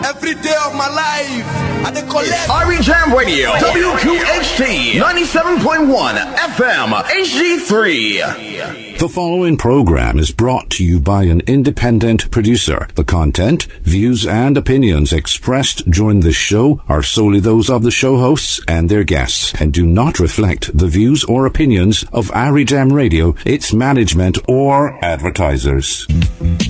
every day of my life. I dey collect. Ari Jam Radio, WQHT 97.1 FM HD3. The following program is brought to you by an independent producer. The content, views, and opinions expressed during this show are solely those of the show hosts and their guests and do not reflect the views or opinions of Ari Jam Radio, its management, or advertisers.